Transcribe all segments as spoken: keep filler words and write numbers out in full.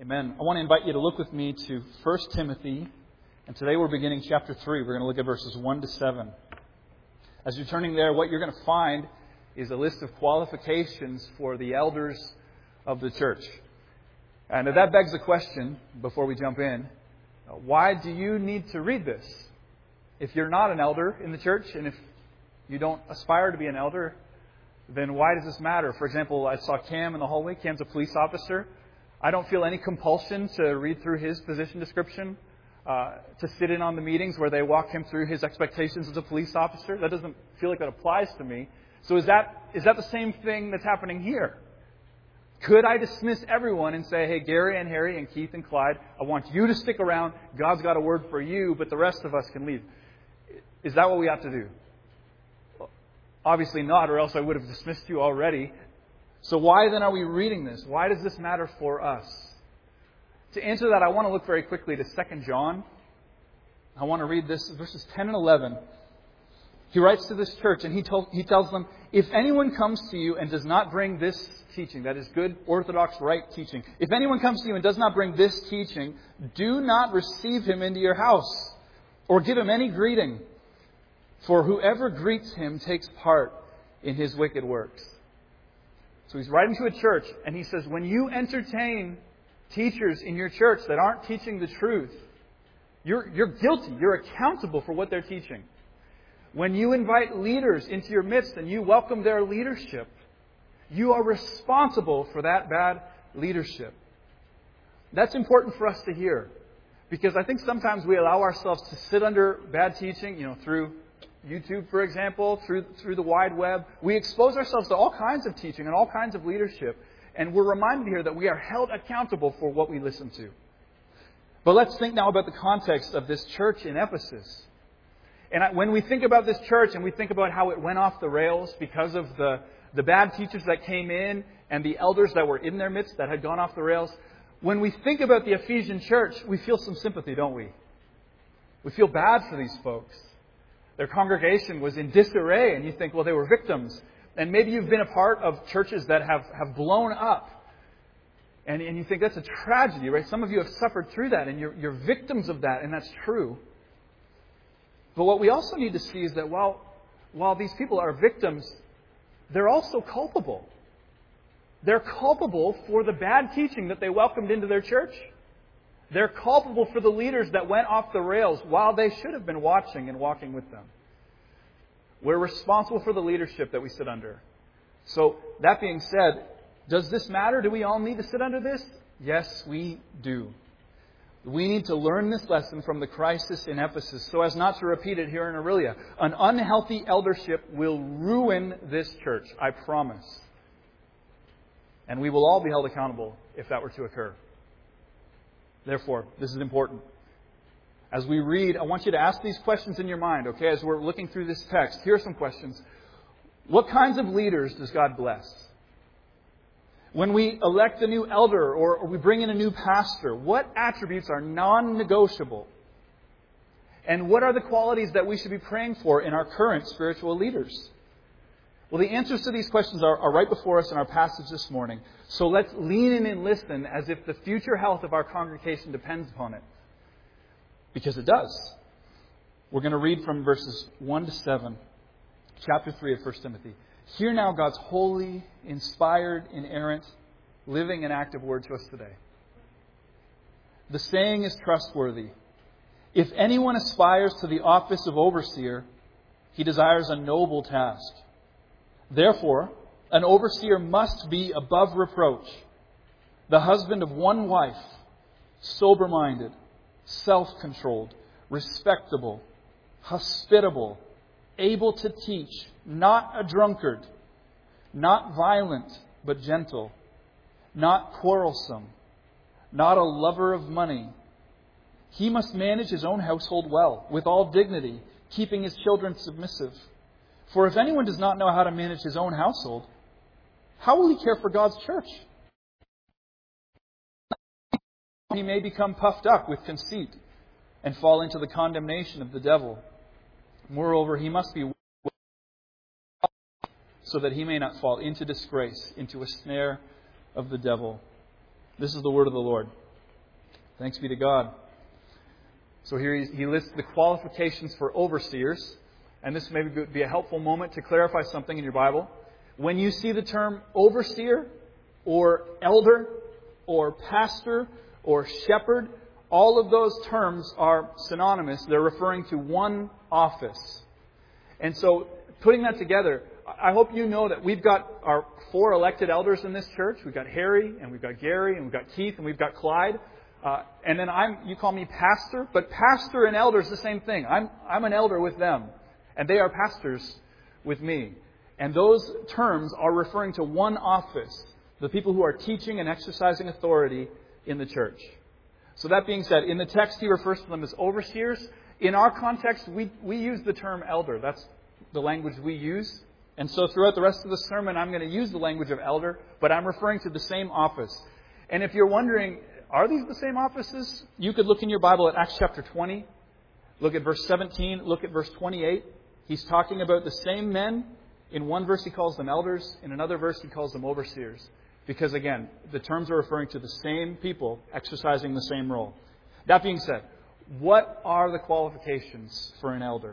Amen. I want to invite you to look with me to First Timothy. And today we're beginning chapter three. We're going to look at verses one to seven. As you're turning there, what you're going to find is a list of qualifications for the elders of the church. And that begs the question, before we jump in, why do you need to read this? If you're not an elder in the church, and if you don't aspire to be an elder, then why does this matter? For example, I saw Cam in the hallway. Cam's a police officer. I don't feel any compulsion to read through his position description, uh, to sit in on the meetings where they walk him through his expectations as a police officer. That doesn't feel like that applies to me. So is that is that the same thing that's happening here? Could I dismiss everyone and say, hey, Gary and Harry and Keith and Clyde, I want you to stick around. God's got a word for you, but the rest of us can leave. Is that what we have to do? Obviously not, or else I would have dismissed you already. So why then are we reading this? Why does this matter for us? To answer that, I want to look very quickly to Second John. I want to read this, verses ten and eleven. He writes to this church and he, told, he tells them, if anyone comes to you and does not bring this teaching, that is good, orthodox, right teaching. If anyone comes to you and does not bring this teaching, do not receive him into your house or give him any greeting. For whoever greets him takes part in his wicked works. So he's writing to a church and he says, when you entertain teachers in your church that aren't teaching the truth, you're, you're guilty. You're accountable for what they're teaching. When you invite leaders into your midst and you welcome their leadership, you are responsible for that bad leadership. That's important for us to hear. Because I think sometimes we allow ourselves to sit under bad teaching, you know, through YouTube, for example, through through the wide web. We expose ourselves to all kinds of teaching and all kinds of leadership. And we're reminded here that we are held accountable for what we listen to. But let's think now about the context of this church in Ephesus. And when we think about this church and we think about how it went off the rails because of the, the bad teachers that came in and the elders that were in their midst that had gone off the rails, when we think about the Ephesian church, we feel some sympathy, don't we? We feel bad for these folks. Their congregation was in disarray, and you think, well, they were victims. And maybe you've been a part of churches that have, have blown up. And, and you think that's a tragedy, right? Some of you have suffered through that, and you're, you're victims of that, and that's true. But what we also need to see is that while, while these people are victims, they're also culpable. They're culpable for the bad teaching that they welcomed into their church. They're culpable for the leaders that went off the rails while they should have been watching and walking with them. We're responsible for the leadership that we sit under. So, that being said, does this matter? Do we all need to sit under this? Yes, we do. We need to learn this lesson from the crisis in Ephesus so as not to repeat it here in Aurelia. An unhealthy eldership will ruin this church, I promise. And we will all be held accountable if that were to occur. Therefore, this is important. As we read, I want you to ask these questions in your mind, okay? As we're looking through this text, here are some questions. What kinds of leaders does God bless? When we elect a new elder or, or we bring in a new pastor, what attributes are non-negotiable? And what are the qualities that we should be praying for in our current spiritual leaders? Well, the answers to these questions are, are right before us in our passage this morning. So let's lean in and listen as if the future health of our congregation depends upon it. Because it does. We're going to read from verses one to seven, chapter three of First Timothy. Hear now God's holy, inspired, inerrant, living and active word to us today. The saying is trustworthy. If anyone aspires to the office of overseer, he desires a noble task. Therefore, an overseer must be above reproach, the husband of one wife, sober-minded, self-controlled, respectable, hospitable, able to teach, not a drunkard, not violent but gentle, not quarrelsome, not a lover of money. He must manage his own household well, with all dignity, keeping his children submissive. For if anyone does not know how to manage his own household, how will he care for God's church? He may become puffed up with conceit and fall into the condemnation of the devil. Moreover, he must be so that he may not fall into disgrace, into a snare of the devil. This is the word of the Lord. Thanks be to God. So here he, he lists the qualifications for overseers. And this may be a helpful moment to clarify something in your Bible. When you see the term overseer or elder or pastor or shepherd, all of those terms are synonymous. They're referring to one office. And so putting that together, I hope you know that we've got our four elected elders in this church. We've got Harry, and we've got Gary, and we've got Keith, and we've got Clyde. Uh, and then I'm, you call me pastor, but pastor and elder is the same thing. I'm, I'm an elder with them, and they are pastors with me. And those terms are referring to one office, the people who are teaching and exercising authority in the church. So that being said, in the text he refers to them as overseers. In our context, we, we use the term elder. That's the language we use. And so throughout the rest of the sermon, I'm going to use the language of elder, but I'm referring to the same office. And if you're wondering, are these the same offices? You could look in your Bible at Acts chapter twenty. Look at verse seventeen. Look at verse twenty-eight. He's talking about the same men. In one verse, he calls them elders. In another verse, he calls them overseers. Because, again, the terms are referring to the same people exercising the same role. That being said, what are the qualifications for an elder?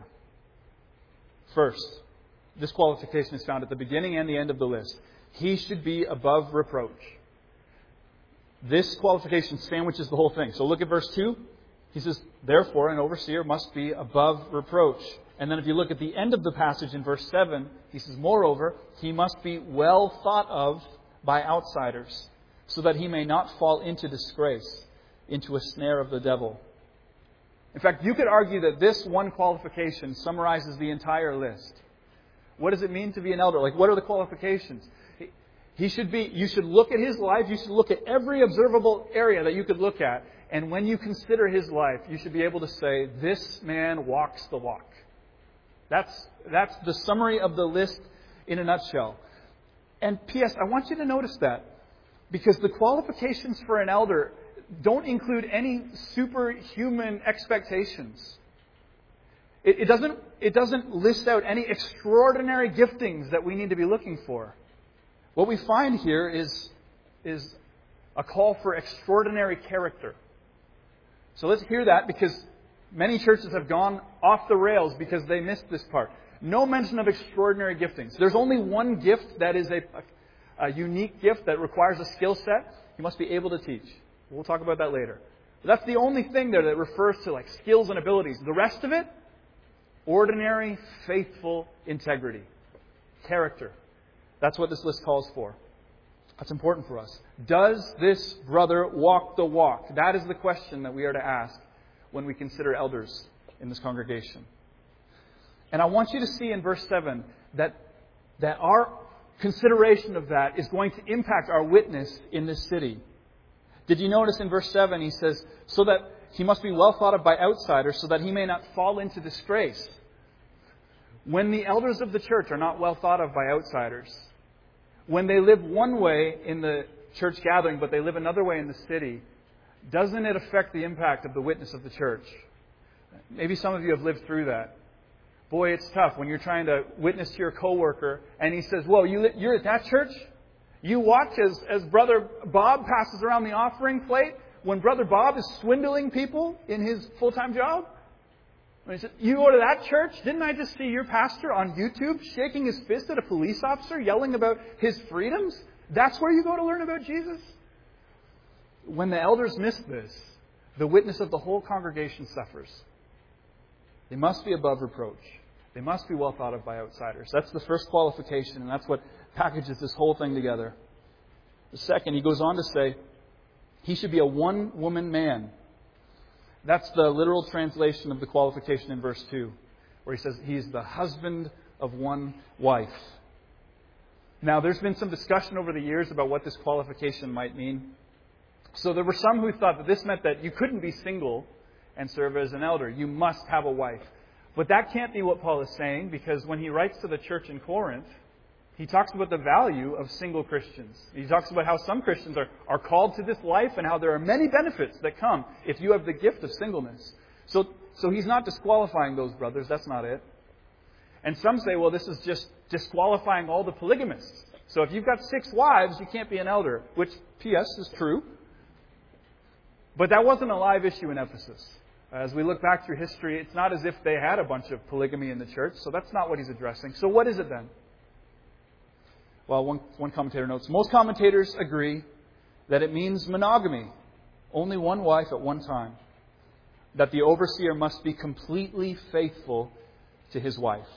First, this qualification is found at the beginning and the end of the list. He should be above reproach. This qualification sandwiches the whole thing. So look at verse two. He says, therefore, an overseer must be above reproach. And then if you look at the end of the passage in verse seven, he says, moreover, he must be well thought of by outsiders, so that he may not fall into disgrace, into a snare of the devil. In fact, you could argue that this one qualification summarizes the entire list. What does it mean to be an elder? Like, what are the qualifications? He should be, you should look at his life, you should look at every observable area that you could look at, and when you consider his life, you should be able to say, this man walks the walk. That's, that's the summary of the list in a nutshell. And P S, I want you to notice that, because the qualifications for an elder don't include any superhuman expectations. It, it doesn't, it doesn't list out any extraordinary giftings that we need to be looking for. What we find here is, is a call for extraordinary character. So let's hear that, because many churches have gone off the rails because they missed this part. No mention of extraordinary giftings. There's only one gift that is a, a, a unique gift that requires a skill set. You must be able to teach. We'll talk about that later. But that's the only thing there that refers to like skills and abilities. The rest of it, ordinary, faithful integrity. Character. That's what this list calls for. That's important for us. Does this brother walk the walk? That is the question that we are to ask when we consider elders in this congregation. And I want you to see in verse seven that, that our consideration of that is going to impact our witness in this city. Did you notice in verse seven he says, so that he must be well thought of by outsiders, so that he may not fall into disgrace. When the elders of the church are not well thought of by outsiders, when they live one way in the church gathering, but they live another way in the city, doesn't it affect the impact of the witness of the church? Maybe some of you have lived through that. Boy, it's tough when you're trying to witness to your coworker and he says, whoa, you, you're at that church? You watch as, as Brother Bob passes around the offering plate when Brother Bob is swindling people in his full-time job? And he said, you go to that church? Didn't I just see your pastor on YouTube shaking his fist at a police officer, yelling about his freedoms? That's where you go to learn about Jesus? When the elders miss this, the witness of the whole congregation suffers. They must be above reproach. They must be well thought of by outsiders. That's the first qualification, and that's what packages this whole thing together. The second, he goes on to say, he should be a one-woman man. That's the literal translation of the qualification in verse two, where he says he's the husband of one wife. Now, there's been some discussion over the years about what this qualification might mean. So there were some who thought that this meant that you couldn't be single and serve as an elder. You must have a wife. But that can't be what Paul is saying, because when he writes to the church in Corinth, he talks about the value of single Christians. He talks about how some Christians are, are called to this life and how there are many benefits that come if you have the gift of singleness. So, so he's not disqualifying those brothers. That's not it. And some say, well, this is just disqualifying all the polygamists. So if you've got six wives, you can't be an elder, which, P S, is true. But that wasn't a live issue in Ephesus. As we look back through history, it's not as if they had a bunch of polygamy in the church, so that's not what he's addressing. So what is it then? Well, one, one commentator notes, most commentators agree that it means monogamy, only one wife at one time, that the overseer must be completely faithful to his wife.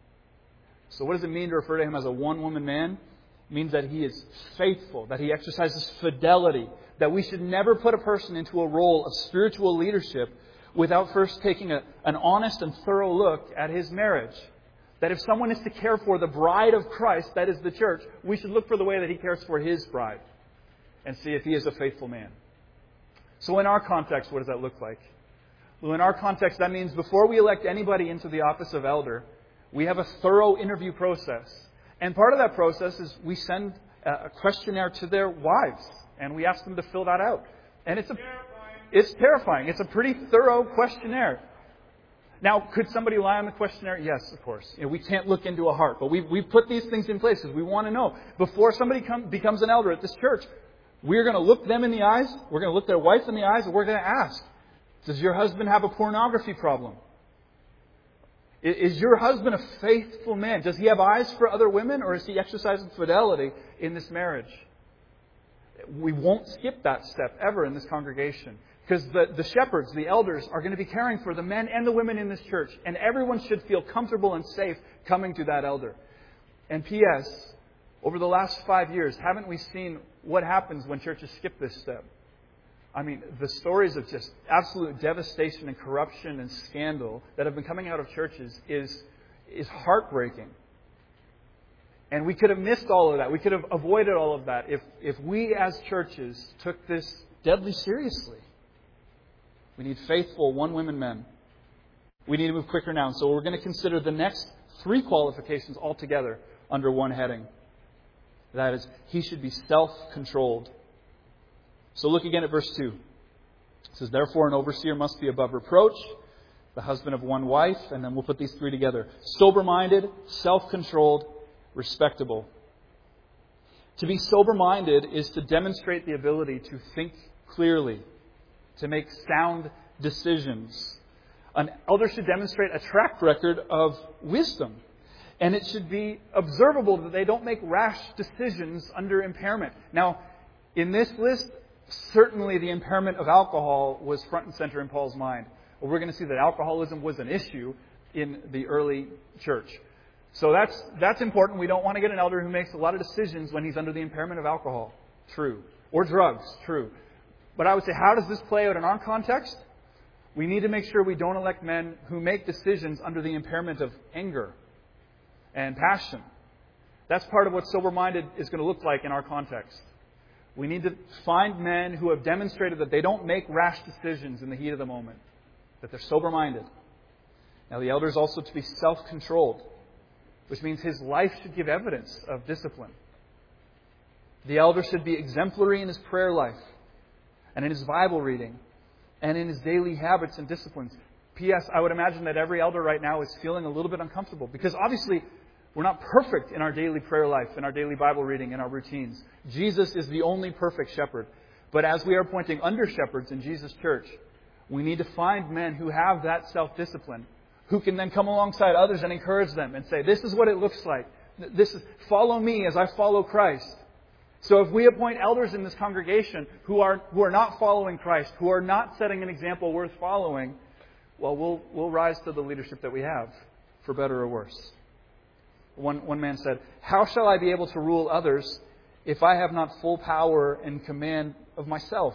So what does it mean to refer to him as a one-woman man? It means that he is faithful, that he exercises fidelity, that we should never put a person into a role of spiritual leadership without first taking a, an honest and thorough look at his marriage. That if someone is to care for the bride of Christ, that is the church, we should look for the way that he cares for his bride and see if he is a faithful man. So in our context, what does that look like? Well, in our context, that means before we elect anybody into the office of elder, we have a thorough interview process. And part of that process is we send a questionnaire to their wives, and we ask them to fill that out. And it's a It's terrifying. It's a pretty thorough questionnaire. Now, could somebody lie on the questionnaire? Yes, of course. You know, we can't look into a heart. But we we put these things in place because we want to know. Before somebody come, becomes an elder at this church, we're going to look them in the eyes. We're going to look their wife in the eyes. And we're going to ask, does your husband have a pornography problem? Is your husband a faithful man? Does he have eyes for other women? Or is he exercising fidelity in this marriage? We won't skip that step ever in this congregation. Because the, the shepherds, the elders, are going to be caring for the men and the women in this church. And everyone should feel comfortable and safe coming to that elder. And P S, over the last five years, haven't we seen what happens when churches skip this step? I mean, the stories of just absolute devastation and corruption and scandal that have been coming out of churches is, is heartbreaking. And we could have missed all of that. We could have avoided all of that if, if we as churches took this deadly seriously. We need faithful one-women men. We need to move quicker now. So we're going to consider the next three qualifications altogether under one heading. That is, he should be self-controlled. So look again at verse two. It says, therefore an overseer must be above reproach, the husband of one wife, and then we'll put these three together. Sober-minded, self-controlled, respectable. To be sober-minded is to demonstrate the ability to think clearly, to make sound decisions. An elder should demonstrate a track record of wisdom. And it should be observable that they don't make rash decisions under impairment. Now, in this list, certainly the impairment of alcohol was front and center in Paul's mind. Well, we're going to see that alcoholism was an issue in the early church. So that's that's important. We don't want to get an elder who makes a lot of decisions when he's under the impairment of alcohol. True. Or drugs. True. But I would say, how does this play out in our context? We need to make sure we don't elect men who make decisions under the impairment of anger and passion. That's part of what sober-minded is going to look like in our context. We need to find men who have demonstrated that they don't make rash decisions in the heat of the moment, that they're sober-minded. Now, the elder is also to be self-controlled, which means his life should give evidence of discipline. The elder should be exemplary in his prayer life, and in his Bible reading, and in his daily habits and disciplines. P S. I would imagine that every elder right now is feeling a little bit uncomfortable because obviously we're not perfect in our daily prayer life, in our daily Bible reading, in our routines. Jesus is the only perfect shepherd. But as we are appointing under-shepherds in Jesus' church, we need to find men who have that self-discipline, who can then come alongside others and encourage them and say, this is what it looks like. This is, follow me as I follow Christ. So if we appoint elders in this congregation who are who are not following Christ, who are not setting an example worth following, well, we'll we'll rise to the leadership that we have, for better or worse. One one man said, how shall I be able to rule others if I have not full power and command of myself?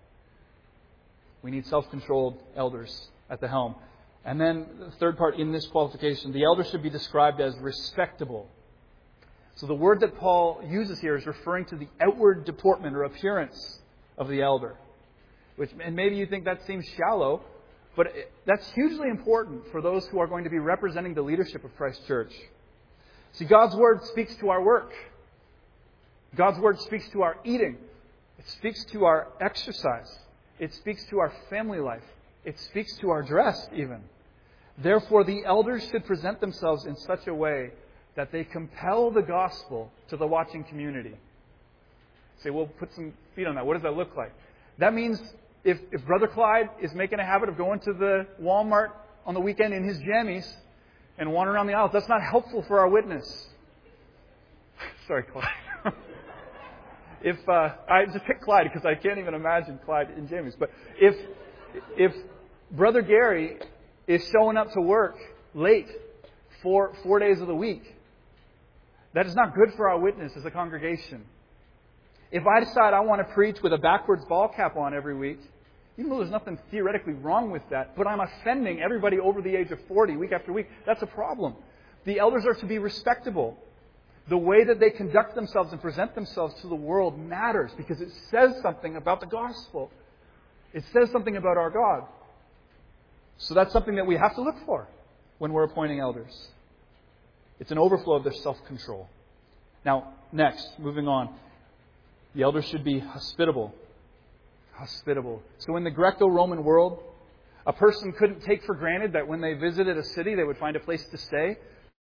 We need self-controlled elders at the helm. And then the third part in this qualification, the elder should be described as respectable. So the word that Paul uses here is referring to the outward deportment or appearance of the elder. Which, and maybe you think that seems shallow, but it, that's hugely important for those who are going to be representing the leadership of Christ Church. See, God's Word speaks to our work. God's Word speaks to our eating. It speaks to our exercise. It speaks to our family life. It speaks to our dress even. Therefore, the elders should present themselves in such a way that they compel the gospel to the watching community. Say, we'll put some feet on that. What does that look like? That means If, if Brother Clyde is making a habit of going to the Walmart on the weekend in his jammies and wandering around the aisles, that's not helpful for our witness. Sorry, Clyde. if uh, I just picked Clyde because I can't even imagine Clyde in jammies. But if if Brother Gary is showing up to work late for four days of the week, that is not good for our witness as a congregation. If I decide I want to preach with a backwards ball cap on every week, even though there's nothing theoretically wrong with that, but I'm offending everybody over the age of forty week after week, that's a problem. The elders are to be respectable. The way that they conduct themselves and present themselves to the world matters because it says something about the gospel. It says something about our God. So that's something that we have to look for when we're appointing elders. It's an overflow of their self-control. Now, next, moving on. The elders should be hospitable. Hospitable. So in the Greco-Roman world, a person couldn't take for granted that when they visited a city, they would find a place to stay.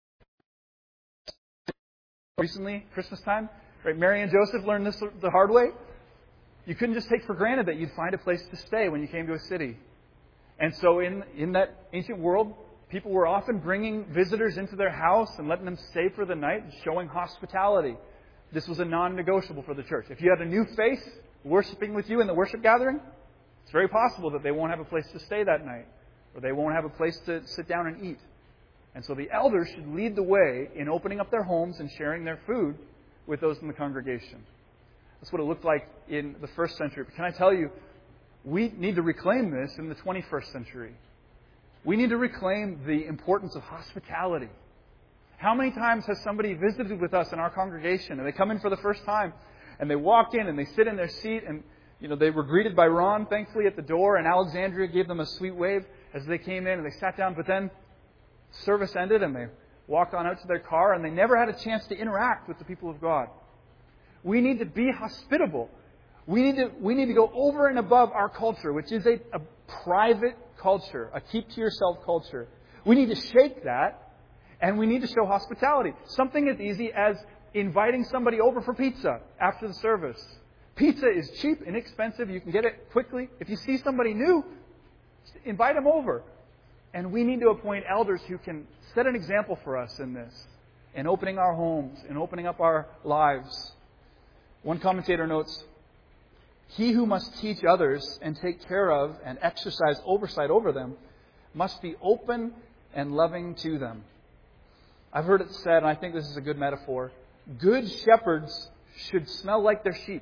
Recently, Christmas time, right? Mary and Joseph learned this the hard way. You couldn't just take for granted that you'd find a place to stay when you came to a city. And so in, in that ancient world, people were often bringing visitors into their house and letting them stay for the night, showing hospitality. This was a non-negotiable for the church. If you had a new face worshiping with you in the worship gathering, it's very possible that they won't have a place to stay that night, or they won't have a place to sit down and eat. And so the elders should lead the way in opening up their homes and sharing their food with those in the congregation. That's what it looked like in the first century. But can I tell you, we need to reclaim this in the twenty-first century. We need to reclaim the importance of hospitality. How many times has somebody visited with us in our congregation and they come in for the first time and they walk in and they sit in their seat and you know they were greeted by Ron, thankfully, at the door, and Alexandria gave them a sweet wave as they came in and they sat down, but then service ended and they walked on out to their car and they never had a chance to interact with the people of God. We need to be hospitable. We need to we need to go over and above our culture, which is a, a private culture, a keep-to-yourself culture. We need to shake that, and we need to show hospitality. Something as easy as inviting somebody over for pizza after the service. Pizza is cheap, inexpensive. You can get it quickly. If you see somebody new, invite them over. And we need to appoint elders who can set an example for us in this, in opening our homes, in opening up our lives. One commentator notes, "He who must teach others and take care of and exercise oversight over them must be open and loving to them." I've heard it said, and I think this is a good metaphor, good shepherds should smell like their sheep.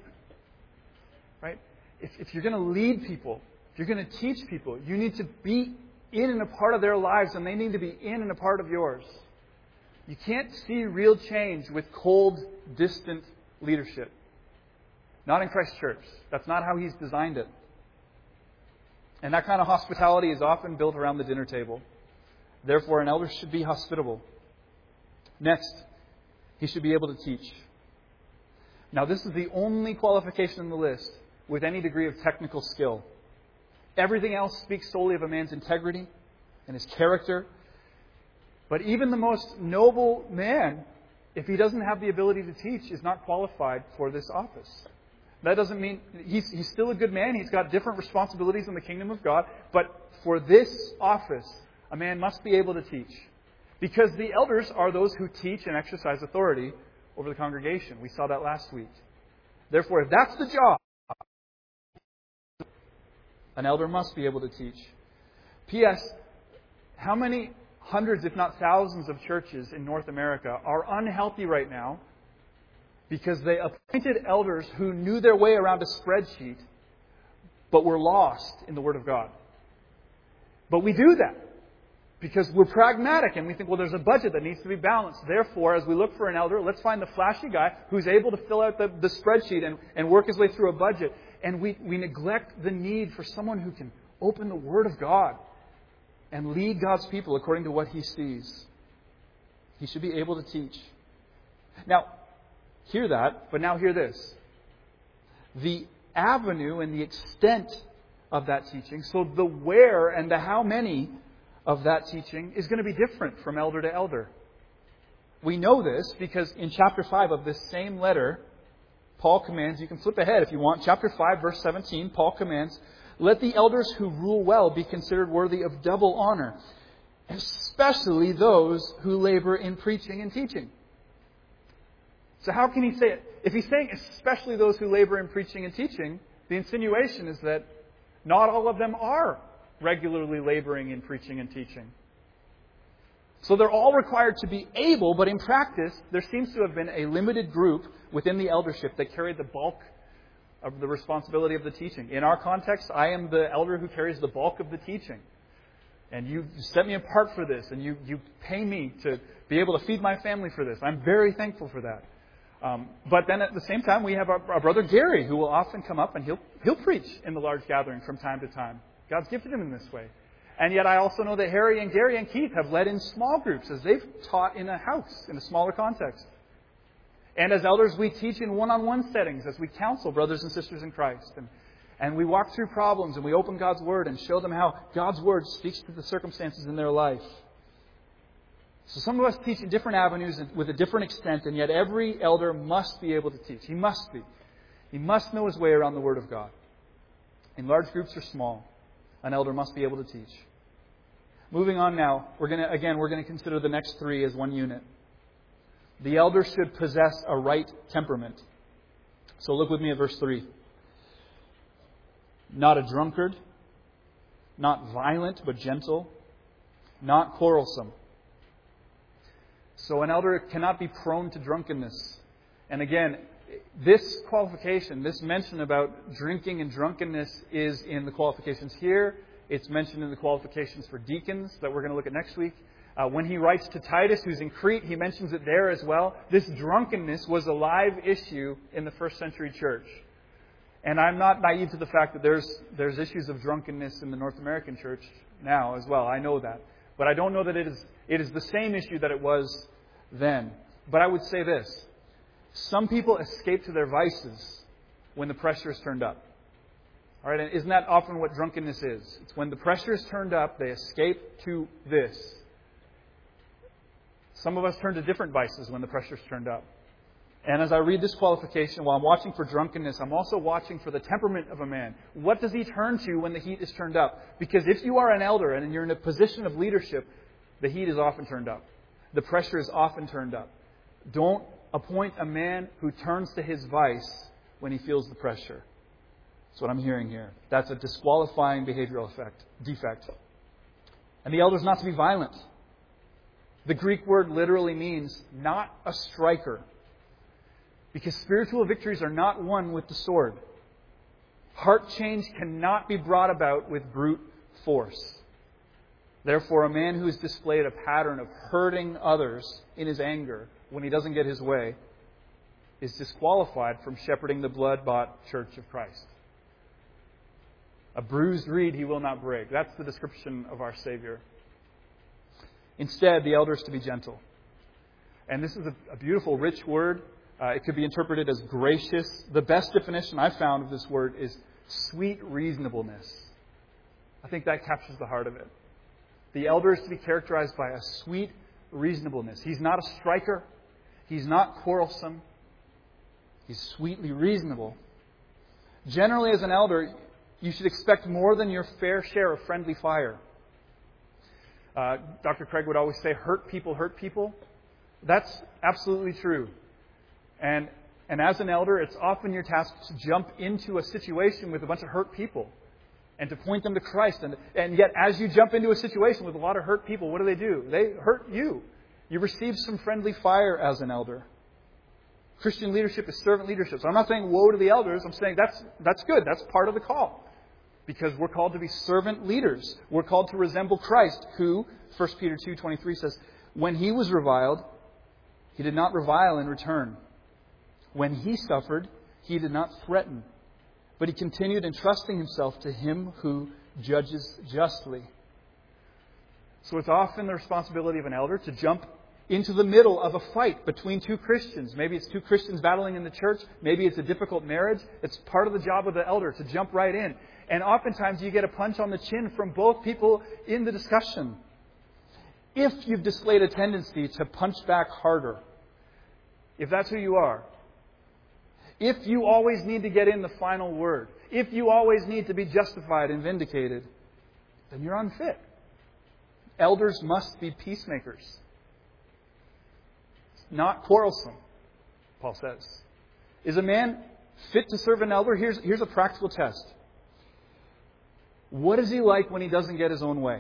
Right? If, if you're going to lead people, if you're going to teach people, you need to be in and a part of their lives, and they need to be in and a part of yours. You can't see real change with cold, distant leadership. Not in Christ Church. That's not how He's designed it. And that kind of hospitality is often built around the dinner table. Therefore, an elder should be hospitable. Next, he should be able to teach. Now, this is the only qualification in the list with any degree of technical skill. Everything else speaks solely of a man's integrity and his character. But even the most noble man, if he doesn't have the ability to teach, is not qualified for this office. That doesn't mean he's, he's still a good man. He's got different responsibilities in the kingdom of God. But for this office, a man must be able to teach. Because the elders are those who teach and exercise authority over the congregation. We saw that last week. Therefore, if that's the job, an elder must be able to teach. P S. How many hundreds, if not thousands, of churches in North America are unhealthy right now because they appointed elders who knew their way around a spreadsheet but were lost in the Word of God? But we do that because we're pragmatic and we think, well, there's a budget that needs to be balanced. Therefore, as we look for an elder, let's find the flashy guy who's able to fill out the, the spreadsheet and, and work his way through a budget. And we, we neglect the need for someone who can open the Word of God and lead God's people according to what He sees. He should be able to teach. Now, hear that, but now hear this. The avenue and the extent of that teaching, so the where and the how many of that teaching is going to be different from elder to elder. We know this because in chapter five of this same letter, Paul commands, you can flip ahead if you want, chapter five, verse seventeen, Paul commands, Let the elders who rule well be considered worthy of double honor, especially those who labor in preaching and teaching. So how can he say it? If he's saying especially those who labor in preaching and teaching, the insinuation is that not all of them are regularly laboring in preaching and teaching. So they're all required to be able, but in practice, there seems to have been a limited group within the eldership that carried the bulk of the responsibility of the teaching. In our context, I am the elder who carries the bulk of the teaching. And you set me apart for this, and you, you pay me to be able to feed my family for this. I'm very thankful for that. Um, but then at the same time, we have our, our brother Gary, who will often come up and he'll he'll preach in the large gathering from time to time. God's gifted him in this way. And yet I also know that Harry and Gary and Keith have led in small groups as they've taught in a house, in a smaller context. And as elders, we teach in one-on-one settings as we counsel brothers and sisters in Christ. And, and we walk through problems and we open God's Word and show them how God's Word speaks to the circumstances in their life. So some of us teach in different avenues and with a different extent, and yet every elder must be able to teach. He must be. He must know his way around the Word of God. In large groups or small, an elder must be able to teach. Moving on now, we're going to again we're going to consider the next three as one unit. The elder should possess a right temperament. So look with me at verse three. Not a drunkard, not violent but gentle, not quarrelsome. So an elder cannot be prone to drunkenness. And again, this qualification, this mention about drinking and drunkenness is in the qualifications here. It's mentioned in the qualifications for deacons that we're going to look at next week. Uh, when he writes to Titus, who's in Crete, he mentions it there as well. This drunkenness was a live issue in the first century church. And I'm not naive to the fact that there's there's issues of drunkenness in the North American church now as well. I know that. But I don't know that it is it is the same issue that it was then. But I would say this. Some people escape to their vices when the pressure is turned up. All right, and isn't that often what drunkenness is? It's when the pressure is turned up, they escape to this. Some of us turn to different vices when the pressure is turned up. And as I read this qualification, while I'm watching for drunkenness, I'm also watching for the temperament of a man. What does he turn to when the heat is turned up? Because if you are an elder and you're in a position of leadership, the heat is often turned up. The pressure is often turned up. Don't appoint a man who turns to his vice when he feels the pressure. That's what I'm hearing here. That's a disqualifying behavioral effect, defect. And the elder is not to be violent. The Greek word literally means not a striker. Because spiritual victories are not won with the sword. Heart change cannot be brought about with brute force. Therefore, a man who has displayed a pattern of hurting others in his anger when he doesn't get his way is disqualified from shepherding the blood-bought church of Christ. A bruised reed he will not break. That's the description of our Savior. Instead, the elder is to be gentle. And this is a, a beautiful, rich word. Uh, it could be interpreted as gracious. The best definition I've found of this word is sweet reasonableness. I think that captures the heart of it. The elder is to be characterized by a sweet reasonableness. He's not a striker. He's not quarrelsome. He's sweetly reasonable. Generally, as an elder, you should expect more than your fair share of friendly fire. Uh, Doctor Craig would always say, hurt people hurt people. That's absolutely true. And and as an elder, it's often your task to jump into a situation with a bunch of hurt people and to point them to Christ. And, and yet, as you jump into a situation with a lot of hurt people, what do they do? They hurt you. You receive some friendly fire as an elder. Christian leadership is servant leadership. So I'm not saying woe to the elders. I'm saying that's that's good. That's part of the call. Because we're called to be servant leaders. We're called to resemble Christ, who, First Peter two twenty-three says, when he was reviled, he did not revile in return. When he suffered, he did not threaten, but he continued entrusting himself to him who judges justly. So it's often the responsibility of an elder to jump into the middle of a fight between two Christians. Maybe it's two Christians battling in the church. Maybe it's a difficult marriage. It's part of the job of the elder to jump right in. And oftentimes you get a punch on the chin from both people in the discussion. If you've displayed a tendency to punch back harder, if that's who you are, if you always need to get in the final word, if you always need to be justified and vindicated, then you're unfit. Elders must be peacemakers, not quarrelsome, Paul says. Is a man fit to serve an elder? Here's, here's a practical test. What is he like when he doesn't get his own way?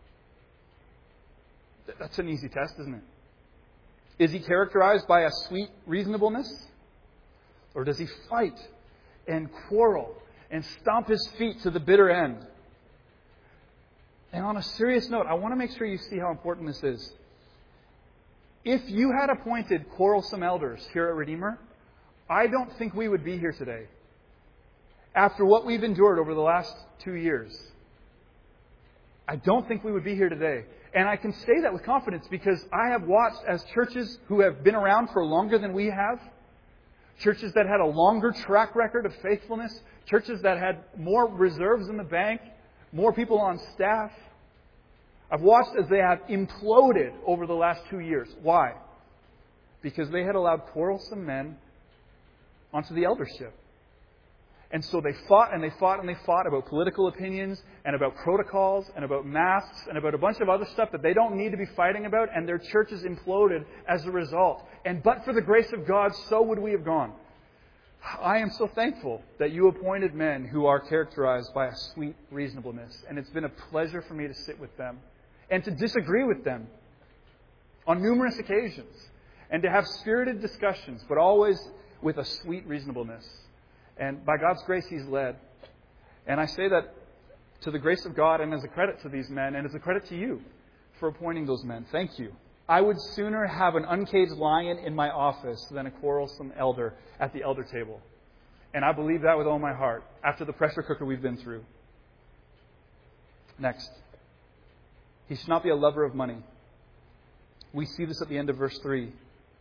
That's an easy test, isn't it? Is he characterized by a sweet reasonableness? Or does he fight and quarrel and stomp his feet to the bitter end? And on a serious note, I want to make sure you see how important this is. If you had appointed quarrelsome elders here at Redeemer, I don't think we would be here today. After what we've endured over the last two years, I don't think we would be here today. And I can say that with confidence because I have watched as churches who have been around for longer than we have, churches that had a longer track record of faithfulness, churches that had more reserves in the bank, more people on staff. I've watched as they have imploded over the last two years. Why? Because they had allowed quarrelsome men onto the eldership. And so they fought and they fought and they fought about political opinions and about protocols and about masks and about a bunch of other stuff that they don't need to be fighting about, and their churches imploded as a result. And but for the grace of God, so would we have gone. I am so thankful that you appointed men who are characterized by a sweet reasonableness. And it's been a pleasure for me to sit with them and to disagree with them on numerous occasions and to have spirited discussions, but always with a sweet reasonableness. And by God's grace, He's led. And I say that to the grace of God and as a credit to these men and as a credit to you for appointing those men. Thank you. I would sooner have an uncaged lion in my office than a quarrelsome elder at the elder table. And I believe that with all my heart after the pressure cooker we've been through. Next. He should not be a lover of money. We see this at the end of verse three.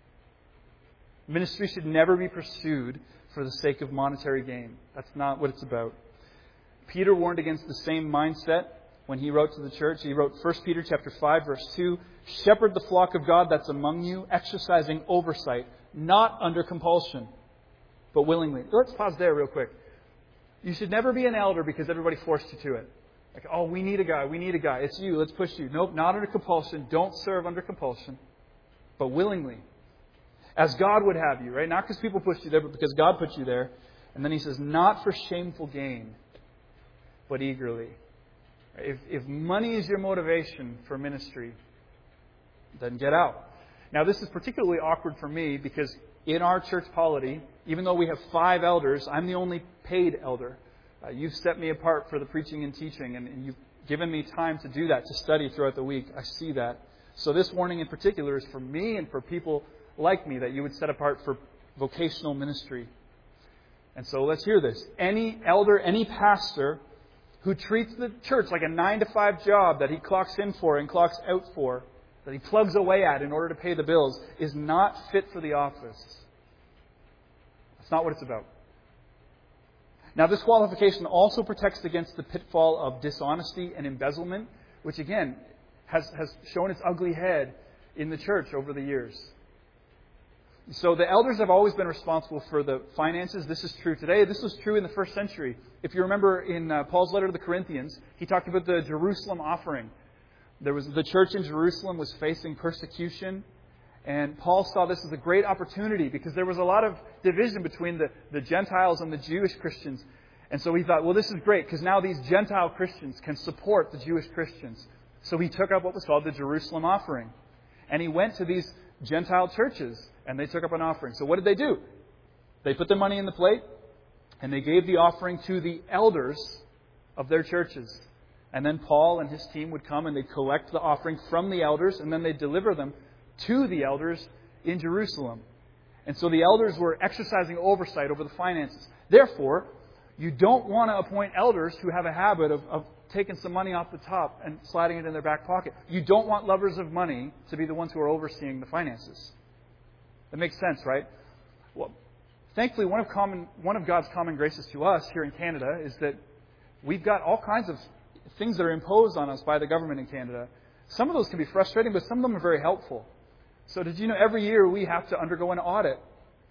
Ministry should never be pursued for the sake of monetary gain. That's not what it's about. Peter warned against the same mindset when he wrote to the church. He wrote First Peter chapter five, verse two, "Shepherd the flock of God that's among you, exercising oversight, not under compulsion, but willingly." Let's pause there real quick. You should never be an elder because everybody forced you to it. Like, oh, we need a guy, we need a guy. It's you, let's push you. Nope, not under compulsion. Don't serve under compulsion, but willingly. As God would have you, right? Not because people pushed you there, but because God put you there. And then he says, not for shameful gain, but eagerly. If, if money is your motivation for ministry, then get out. Now, this is particularly awkward for me because in our church polity, even though we have five elders, I'm the only paid elder. Uh, you've set me apart for the preaching and teaching, and, and you've given me time to do that, to study throughout the week. I see that. So this warning in particular is for me and for people like me that you would set apart for vocational ministry. And so let's hear this. Any elder, any pastor who treats the church like a nine to five job that he clocks in for and clocks out for, that he plugs away at in order to pay the bills, is not fit for the office. That's not what it's about. Now, this qualification also protects against the pitfall of dishonesty and embezzlement, which again has, has shown its ugly head in the church over the years. So the elders have always been responsible for the finances. This is true today. This was true in the first century. If you remember in uh, Paul's letter to the Corinthians, he talked about the Jerusalem offering. There was the church in Jerusalem was facing persecution, and Paul saw this as a great opportunity because there was a lot of division between the, the Gentiles and the Jewish Christians. And so he thought, well, this is great because now these Gentile Christians can support the Jewish Christians. So he took up what was called the Jerusalem offering. And he went to these Gentile churches and they took up an offering. So what did they do? They put their money in the plate and they gave the offering to the elders of their churches. And then Paul and his team would come and they'd collect the offering from the elders and then they'd deliver them to the elders in Jerusalem. And so the elders were exercising oversight over the finances. Therefore, you don't want to appoint elders who have a habit of, of taking some money off the top and sliding it in their back pocket. You don't want lovers of money to be the ones who are overseeing the finances. That makes sense, right? Well, thankfully, one of common one of God's common graces to us here in Canada is that we've got all kinds of things that are imposed on us by the government in Canada. Some of those can be frustrating, but some of them are very helpful. So did you know every year we have to undergo an audit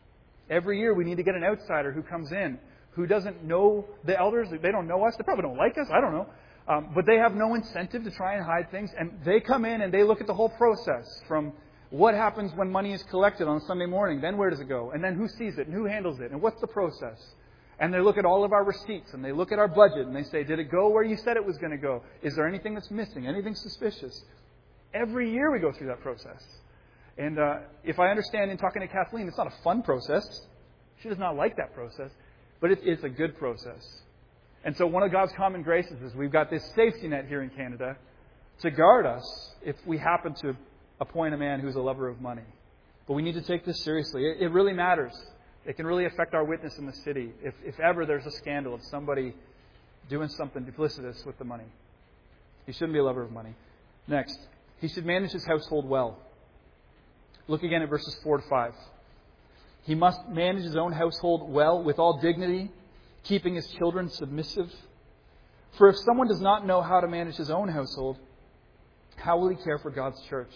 Every year we need to get an outsider who comes in, who doesn't know the elders. They don't know us. They probably don't like us. I don't know. Um, but they have no incentive to try and hide things. And they come in and they look at the whole process from what happens when money is collected on Sunday morning, then where does it go? And then who sees it and who handles it? And what's the process? And they look at all of our receipts and they look at our budget and they say, did it go where you said it was going to go? Is there anything that's missing? Anything suspicious? Every year we go through that process. And uh, if I understand in talking to Kathleen, it's not a fun process. She does not like that process. But it, it's a good process. And so one of God's common graces is we've got this safety net here in Canada to guard us if we happen to appoint a man who's a lover of money. But we need to take this seriously. It, it really matters. It can really affect our witness in the city if, if ever there's a scandal of somebody doing something duplicitous with the money. He shouldn't be a lover of money. Next, he should manage his household well. Look again at verses four to five. He must manage his own household well with all dignity, keeping his children submissive. For if someone does not know how to manage his own household, how will he care for God's church?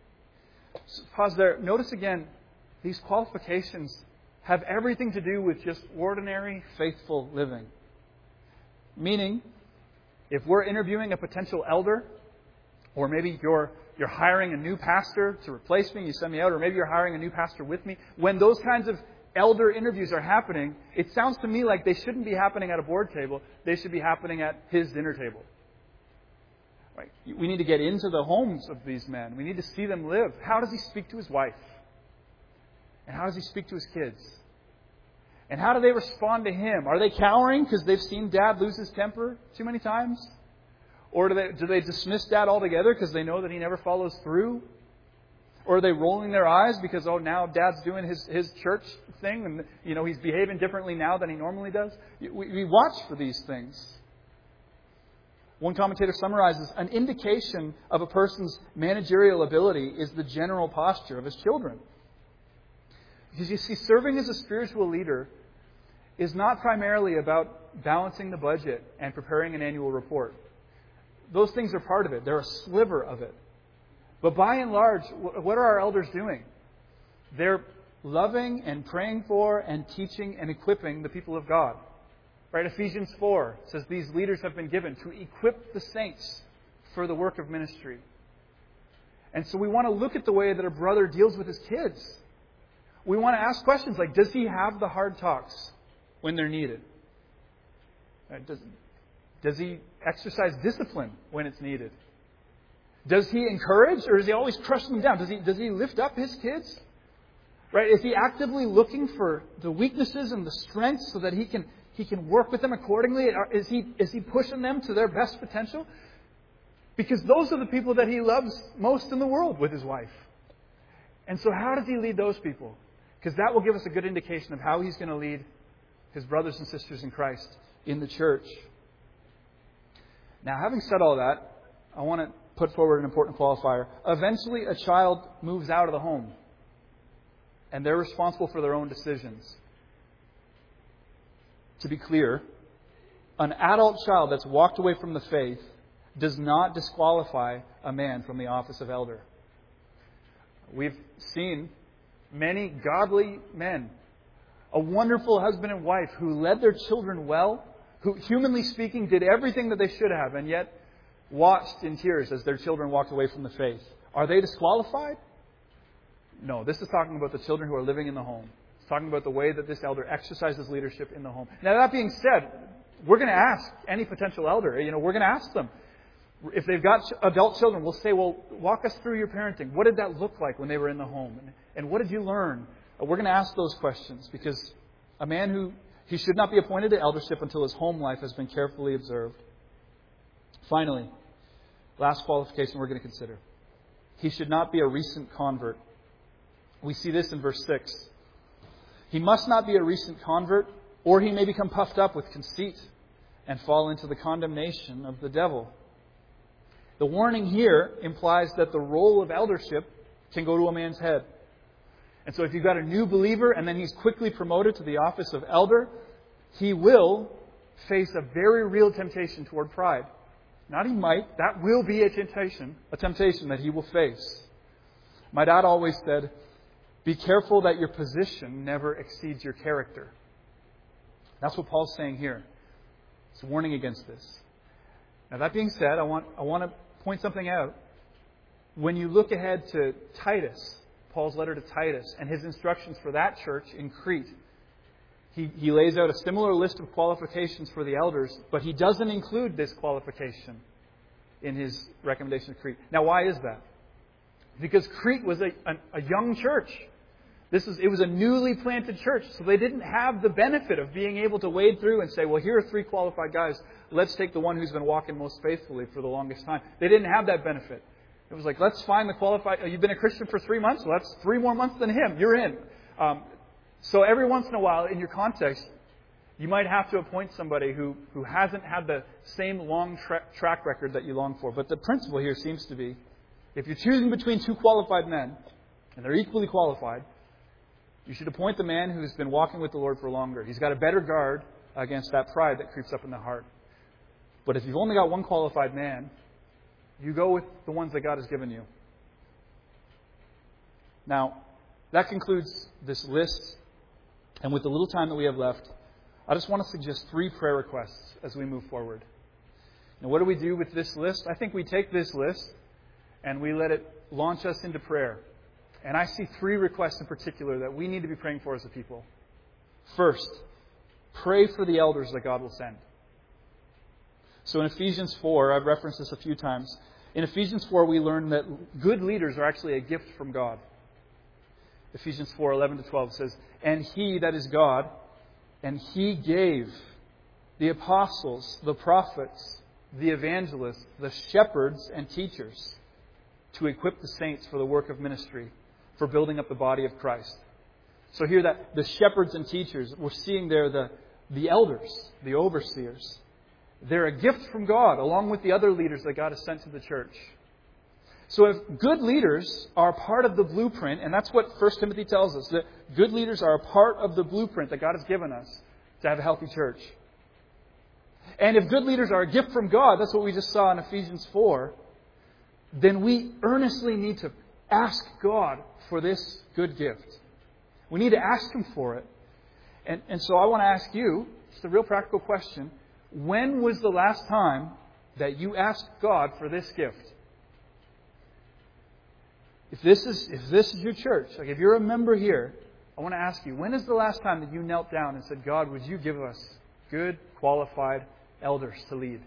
So pause there. Notice again, these qualifications have everything to do with just ordinary, faithful living. Meaning, if we're interviewing a potential elder, or maybe you're you're hiring a new pastor to replace me, you send me out, or maybe you're hiring a new pastor with me, when those kinds of elder interviews are happening, it sounds to me like they shouldn't be happening at a board table. They should be happening at his dinner table. Right? We need to get into the homes of these men. We need to see them live. How does he speak to his wife? And how does he speak to his kids? And how do they respond to him? Are they cowering because they've seen Dad lose his temper too many times? Or do they, do they dismiss Dad altogether because they know that he never follows through? Or are they rolling their eyes because, oh, now Dad's doing his, his church thing and, you know, he's behaving differently now than he normally does? We, we watch for these things. One commentator summarizes, an indication of a person's managerial ability is the general posture of his children. Because you see, serving as a spiritual leader is not primarily about balancing the budget and preparing an annual report. Those things are part of it. They're a sliver of it. But by and large, what are our elders doing? They're loving and praying for and teaching and equipping the people of God. Right? Ephesians four says these leaders have been given to equip the saints for the work of ministry. And so we want to look at the way that a brother deals with his kids. We want to ask questions like, does he have the hard talks when they're needed? Right? Does, does he exercise discipline when it's needed? Does he encourage or is he always crushing them down? Does he, does he lift up his kids? Right? Is he actively looking for the weaknesses and the strengths so that he can he can work with them accordingly? Is he is he pushing them to their best potential? Because those are the people that he loves most in the world with his wife. And so how does he lead those people? Because that will give us a good indication of how he's going to lead his brothers and sisters in Christ in the church. Now, having said all that, I want to put forward an important qualifier. Eventually, a child moves out of the home, and they're responsible for their own decisions. To be clear, an adult child that's walked away from the faith does not disqualify a man from the office of elder. We've seen many godly men, a wonderful husband and wife who led their children well, who, humanly speaking, did everything that they should have, and yet watched in tears as their children walked away from the faith. Are they disqualified? No, this is talking about the children who are living in the home. It's talking about the way that this elder exercises leadership in the home. Now, that being said, we're going to ask any potential elder, you know, we're going to ask them. If they've got adult children, we'll say, well, walk us through your parenting. What did that look like when they were in the home? And, and what did you learn? We're going to ask those questions because a man who, he should not be appointed to eldership until his home life has been carefully observed. Finally, last qualification we're going to consider. He should not be a recent convert. We see this in verse six. He must not be a recent convert, or he may become puffed up with conceit and fall into the condemnation of the devil. The warning here implies that the role of eldership can go to a man's head. And so if you've got a new believer and then he's quickly promoted to the office of elder, he will face a very real temptation toward pride. Not he might, that will be a temptation, a temptation that he will face. My dad always said, Be careful that your position never exceeds your character. That's what Paul's saying here. It's a warning against this. Now, that being said, I want, I want to point something out. When you look ahead to Titus, Paul's letter to Titus, and his instructions for that church in Crete, he, he lays out a similar list of qualifications for the elders, but he doesn't include this qualification in his recommendation to Crete. Now, why is that? Because Crete was a, a, a young church. This is, it was a newly planted church, so they didn't have the benefit of being able to wade through and say, well, here are three qualified guys. Let's take the one who's been walking most faithfully for the longest time. They didn't have that benefit. It was like, let's find the qualified... You've been a Christian for three months? Well, that's three more months than him. You're in. Um, so every once in a while, in your context, you might have to appoint somebody who, who hasn't had the same long tra- track record that you long for. But the principle here seems to be, if you're choosing between two qualified men, and they're equally qualified, you should appoint the man who's been walking with the Lord for longer. He's got a better guard against that pride that creeps up in the heart. But if you've only got one qualified man, you go with the ones that God has given you. Now, that concludes this list. And with the little time that we have left, I just want to suggest three prayer requests as we move forward. Now, what do we do with this list? I think we take this list and we let it launch us into prayer. And I see three requests in particular that we need to be praying for as a people. First, pray for the elders that God will send. So in Ephesians four, I've referenced this a few times. In Ephesians four, we learn that good leaders are actually a gift from God. Ephesians four, eleven to twelve says, and He, that is God, and He gave the apostles, the prophets, the evangelists, the shepherds and teachers to equip the saints for the work of ministry, for building up the body of Christ. So here that the shepherds and teachers, we're seeing there the, the elders, the overseers. They're a gift from God, along with the other leaders that God has sent to the church. So if good leaders are part of the blueprint, and that's what First Timothy tells us, that good leaders are a part of the blueprint that God has given us to have a healthy church. And if good leaders are a gift from God, that's what we just saw in Ephesians four, then we earnestly need to ask God for this good gift. We need to ask Him for it. And, and so I want to ask you, just a real practical question, when was the last time that you asked God for this gift? If this is if this is your church, like if you're a member here, I want to ask you, when is the last time that you knelt down and said, God, would you give us good, qualified elders to lead?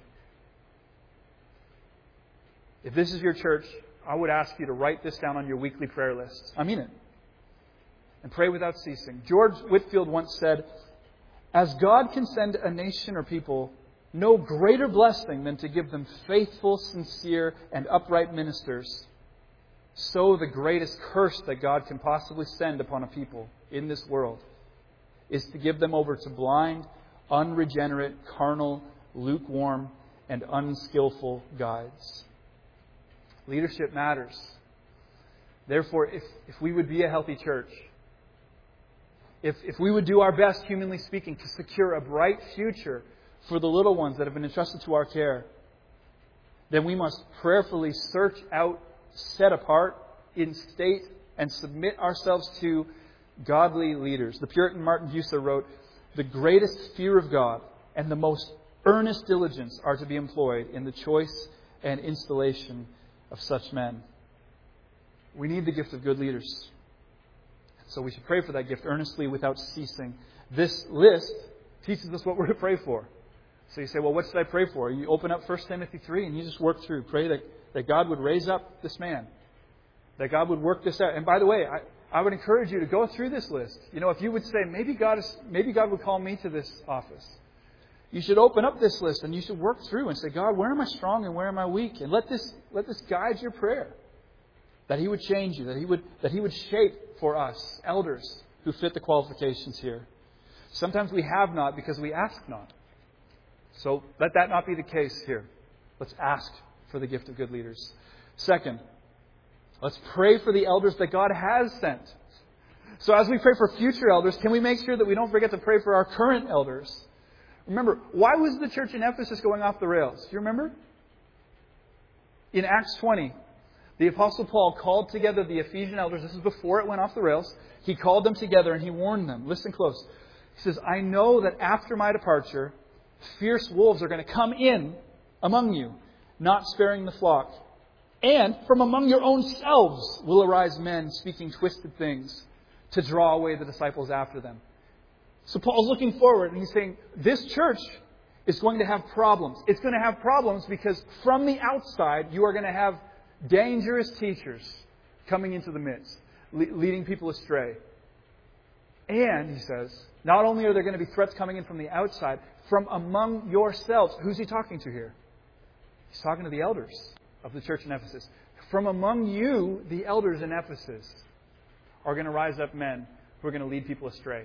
If this is your church, I would ask you to write this down on your weekly prayer list. I mean it. And pray without ceasing. George Whitefield once said, as God can send a nation or people no greater blessing than to give them faithful, sincere, and upright ministers, so the greatest curse that God can possibly send upon a people in this world is to give them over to blind, unregenerate, carnal, lukewarm, and unskillful guides. Leadership matters. Therefore, if, if we would be a healthy church, if, if we would do our best, humanly speaking, to secure a bright future for the little ones that have been entrusted to our care, then we must prayerfully search out, set apart, instate, and submit ourselves to godly leaders. The Puritan Martin Bucer wrote, the greatest fear of God and the most earnest diligence are to be employed in the choice and installation of such men. We need the gift of good leaders. So we should pray for that gift earnestly without ceasing. This list teaches us what we're to pray for. So you say, well, what should I pray for? You open up First Timothy three and you just work through. Pray that, that God would raise up this man. That God would work this out. And by the way, I, I would encourage you to go through this list. You know, if you would say, maybe God is, maybe God would call me to this office. You should open up this list and you should work through and say, God, where am I strong and where am I weak? And let this let this guide your prayer. That He would change you, that He would that He would shape for us elders who fit the qualifications here. Sometimes we have not because we ask not. So let that not be the case here. Let's ask for the gift of good leaders. Second, let's pray for the elders that God has sent. So as we pray for future elders, can we make sure that we don't forget to pray for our current elders? Remember, why was the church in Ephesus going off the rails? Do you remember? In Acts twenty, The Apostle Paul called together the Ephesian elders. This is before it went off the rails. He called them together and he warned them. Listen close. He says, I know that after my departure, fierce wolves are going to come in among you, not sparing the flock. And from among your own selves will arise men speaking twisted things to draw away the disciples after them. So Paul's looking forward and he's saying, this church is going to have problems. It's going to have problems because from the outside, you are going to have dangerous teachers coming into the midst, le- leading people astray. And, he says, not only are there going to be threats coming in from the outside, from among yourselves. Who's he talking to here? He's talking to the elders of the church in Ephesus. From among you, the elders in Ephesus, are going to rise up men who are going to lead people astray.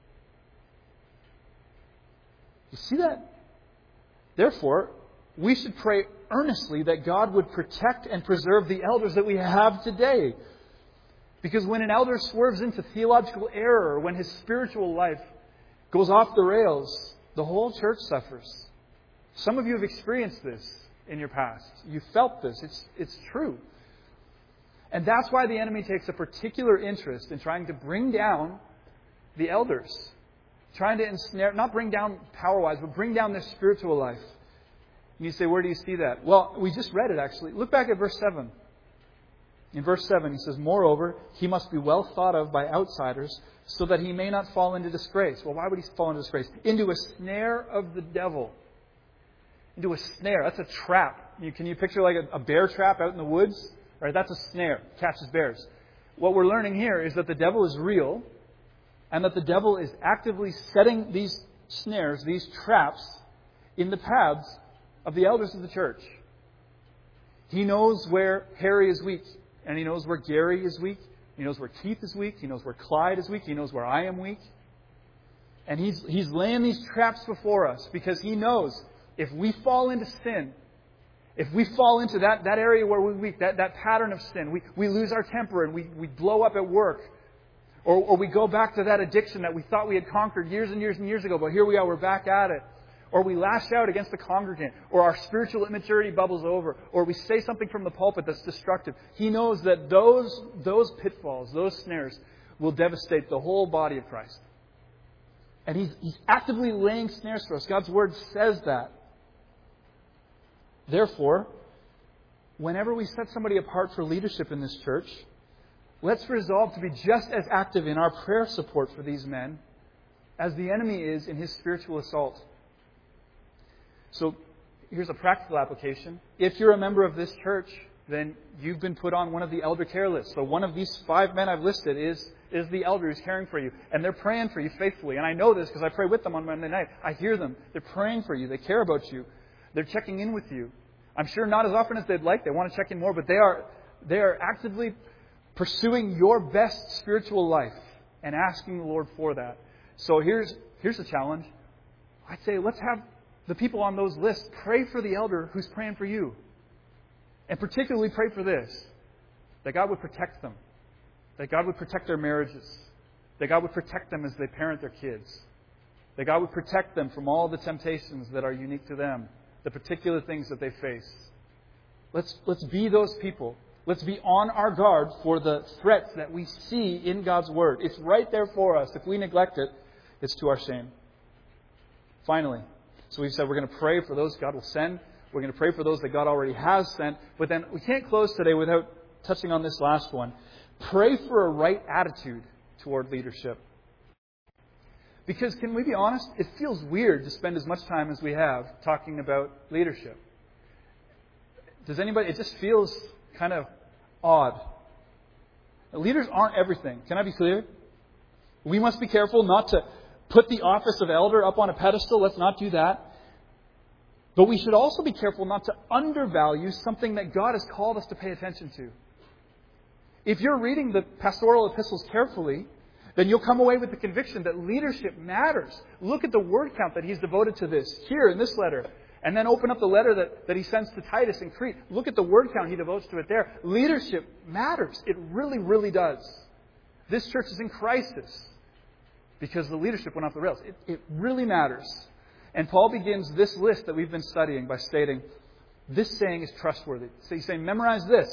You see that? Therefore, we should pray earnestly that God would protect and preserve the elders that we have today. Because when an elder swerves into theological error, when his spiritual life goes off the rails, the whole church suffers. Some of you have experienced this in your past. You felt this. It's, it's true. And that's why the enemy takes a particular interest in trying to bring down the elders. Trying to ensnare, not bring down power-wise, but bring down their spiritual life. And you say, where do you see that? Well, we just read it actually. Look back at verse seven. In verse seven, he says, moreover, he must be well thought of by outsiders so that he may not fall into disgrace. Well, why would he fall into disgrace? Into a snare of the devil. Into a snare. That's a trap. You, can you picture like a, a bear trap out in the woods? Right? That's a snare. Catches bears. What we're learning here is that the devil is real and that the devil is actively setting these snares, these traps, in the paths of the elders of the church. He knows where Harry is weak. And he knows where Gary is weak. He knows where Keith is weak. He knows where Clyde is weak. He knows where I am weak. And he's, he's laying these traps before us because he knows if we fall into sin, if we fall into that, that area where we're weak, that, that pattern of sin, we, we lose our temper and we, we blow up at work. Or, or we go back to that addiction that we thought we had conquered years and years and years ago, but here we are, we're back at it. Or we lash out against the congregant, or our spiritual immaturity bubbles over, or we say something from the pulpit that's destructive. He knows that those, those pitfalls, those snares, will devastate the whole body of Christ. And he's, he's actively laying snares for us. God's Word says that. Therefore, whenever we set somebody apart for leadership in this church, let's resolve to be just as active in our prayer support for these men as the enemy is in his spiritual assault. So here's a practical application. If you're a member of this church, then you've been put on one of the elder care lists. So one of these five men I've listed is, is the elder who's caring for you. And they're praying for you faithfully. And I know this because I pray with them on Monday night. I hear them. They're praying for you. They care about you. They're checking in with you. I'm sure not as often as they'd like. They want to check in more. But they are, they are actively pursuing your best spiritual life and asking the Lord for that. So here's, here's a challenge. I'd say let's have the people on those lists pray for the elder who's praying for you. And particularly pray for this, that God would protect them. That God would protect their marriages. That God would protect them as they parent their kids. That God would protect them from all the temptations that are unique to them. The particular things that they face. Let's, let's be those people. Let's be on our guard for the threats that we see in God's Word. It's right there for us. If we neglect it, it's to our shame. Finally, so we've said we're going to pray for those God will send. We're going to pray for those that God already has sent. But then we can't close today without touching on this last one. Pray for a right attitude toward leadership. Because can we be honest? It feels weird to spend as much time as we have talking about leadership. Does anybody? It just feels kind of odd. Leaders aren't everything. Can I be clear? We must be careful not to put the office of elder up on a pedestal. Let's not do that. But we should also be careful not to undervalue something that God has called us to pay attention to. If you're reading the pastoral epistles carefully, then you'll come away with the conviction that leadership matters. Look at the word count that he's devoted to this here in this letter. And then open up the letter that, that he sends to Titus in Crete. Look at the word count he devotes to it there. Leadership matters. It really, really does. This church is in crisis because the leadership went off the rails. It, it really matters. And Paul begins this list that we've been studying by stating, this saying is trustworthy. So he's saying, memorize this.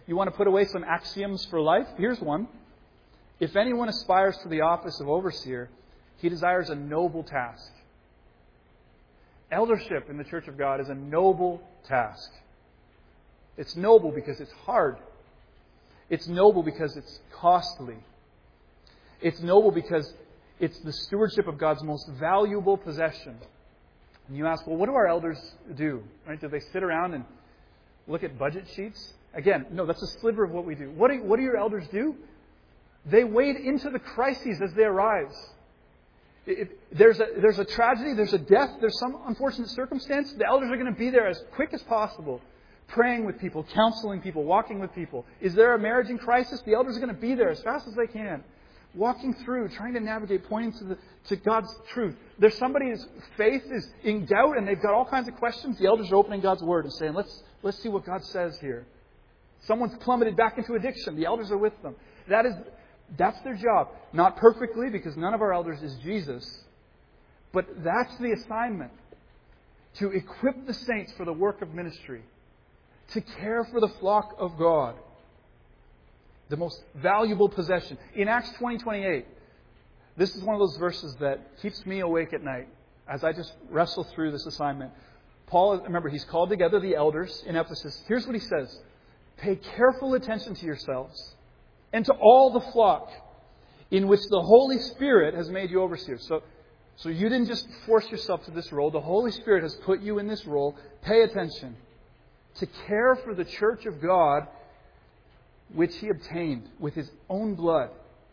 You want to put away some axioms for life? Here's one. If anyone aspires to the office of overseer, he desires a noble task. Eldership in the Church of God is a noble task. It's noble because it's hard. It's noble because it's costly. It's noble because it's the stewardship of God's most valuable possession. And you ask, well, what do our elders do? Right? Do they sit around and look at budget sheets? Again, no, that's a sliver of what we do. What do, what do your elders do? They wade into the crises as they arise. If there's a, there's a tragedy, there's a death, there's some unfortunate circumstance, the elders are going to be there as quick as possible, praying with people, counseling people, walking with people. Is there a marriage in crisis? The elders are going to be there as fast as they can, walking through, trying to navigate, pointing to the to God's truth. There's somebody whose faith is in doubt and they've got all kinds of questions. The elders are opening God's Word and saying, let's let's see what God says here. Someone's plummeted back into addiction. The elders are with them. That is, that's their job. Not perfectly, because none of our elders is Jesus. But that's the assignment. To equip the saints for the work of ministry. To care for the flock of God. The most valuable possession. In Acts twenty twenty-eight, this is one of those verses that keeps me awake at night as I just wrestle through this assignment. Paul, remember, he's called together the elders in Ephesus. Here's what he says. Pay careful attention to yourselves and to all the flock in which the Holy Spirit has made you overseers. So, so you didn't just force yourself to this role. The Holy Spirit has put you in this role. Pay attention to care for the church of God which He obtained with His own blood.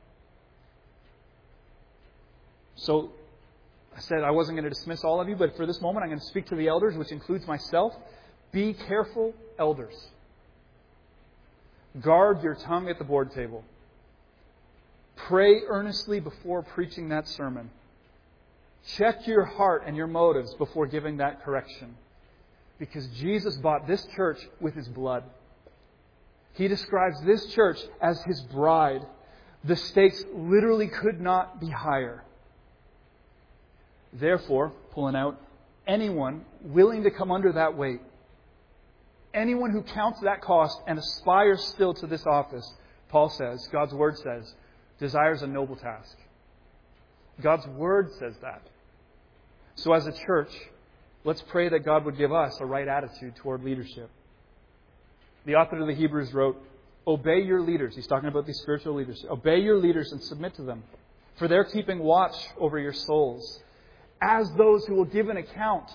So I said I wasn't going to dismiss all of you, but for this moment I'm going to speak to the elders, which includes myself. Be careful, elders. Guard your tongue at the board table. Pray earnestly before preaching that sermon. Check your heart and your motives before giving that correction. Because Jesus bought this church with His blood. He describes this church as His bride. The stakes literally could not be higher. Therefore, pulling out, anyone willing to come under that weight, anyone who counts that cost and aspires still to this office, Paul says, God's Word says, desires a noble task. God's Word says that. So as a church, let's pray that God would give us a right attitude toward leadership. The author of the Hebrews wrote, obey your leaders. He's talking about these spiritual leaders. Obey your leaders and submit to them, for they're keeping watch over your souls, as those who will give an account.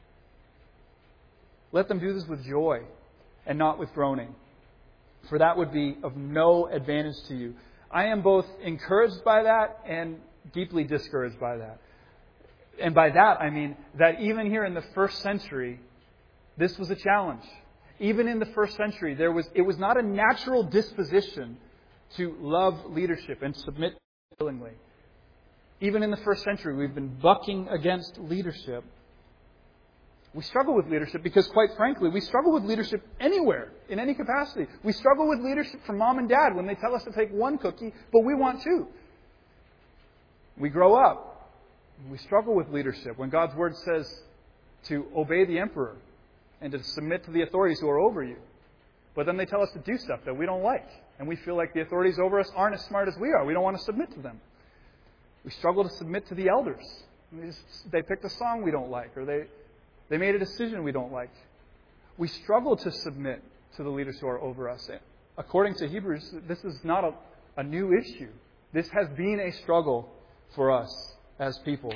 Let them do this with joy and not with groaning, for that would be of no advantage to you. I am both encouraged by that and deeply discouraged by that. And by that, I mean that even here in the first century, this was a challenge. Even in the first century, there was it was not a natural disposition to love leadership and submit willingly. Even in the first century, we've been bucking against leadership. We struggle with leadership because, quite frankly, we struggle with leadership anywhere, in any capacity. We struggle with leadership from mom and dad when they tell us to take one cookie, but we want two. We grow up. We struggle with leadership when God's Word says to obey the emperor and to submit to the authorities who are over you. But then they tell us to do stuff that we don't like. And we feel like the authorities over us aren't as smart as we are. We don't want to submit to them. We struggle to submit to the elders. They, just, they picked a song we don't like, or they, they made a decision we don't like. We struggle to submit to the leaders who are over us. According to Hebrews, this is not a, a new issue. This has been a struggle for us as people.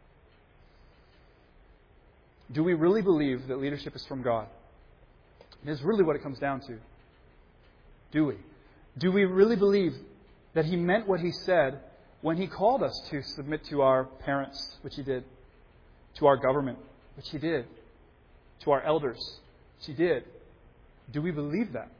Do we really believe that leadership is from God? It's really what it comes down to. Do we? Do we really believe that He meant what He said when He called us to submit to our parents, which He did, to our government, which He did, to our elders, which He did? Do we believe that?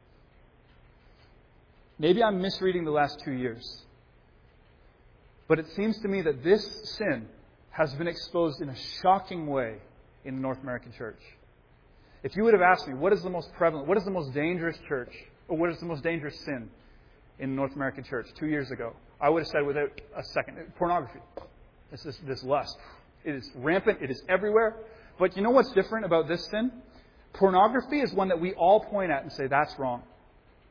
Maybe I'm misreading the last two years. But it seems to me that this sin has been exposed in a shocking way in the North American church. If you would have asked me, what is the most prevalent, what is the most dangerous church, or what is the most dangerous sin in the North American church two years ago, I would have said without a second, pornography. This is this lust. It is rampant. It is everywhere. But you know what's different about this sin? Pornography is one that we all point at and say, that's wrong.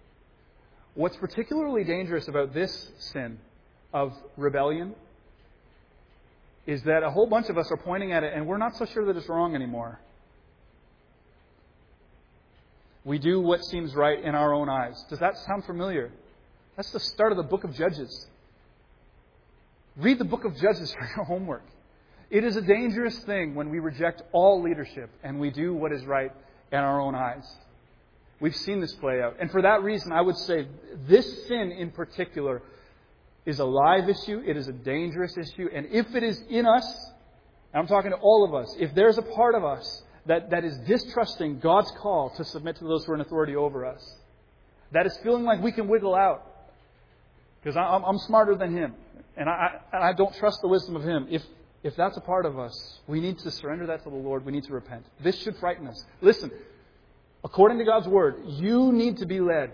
What's particularly dangerous about this sin of rebellion is that a whole bunch of us are pointing at it and we're not so sure that it's wrong anymore. We do what seems right in our own eyes. Does that sound familiar? That's the start of the book of Judges. Read the book of Judges for your homework. It is a dangerous thing when we reject all leadership and we do what is right in our own eyes. We've seen this play out. And for that reason, I would say this sin in particular is a live issue. It is a dangerous issue. And if it is in us, and I'm talking to all of us, if there's a part of us that, that is distrusting God's call to submit to those who are in authority over us, that is feeling like we can wiggle out because I'm, I'm smarter than him and I, and I don't trust the wisdom of him. If If that's a part of us, we need to surrender that to the Lord. We need to repent. This should frighten us. Listen, according to God's Word, you need to be led.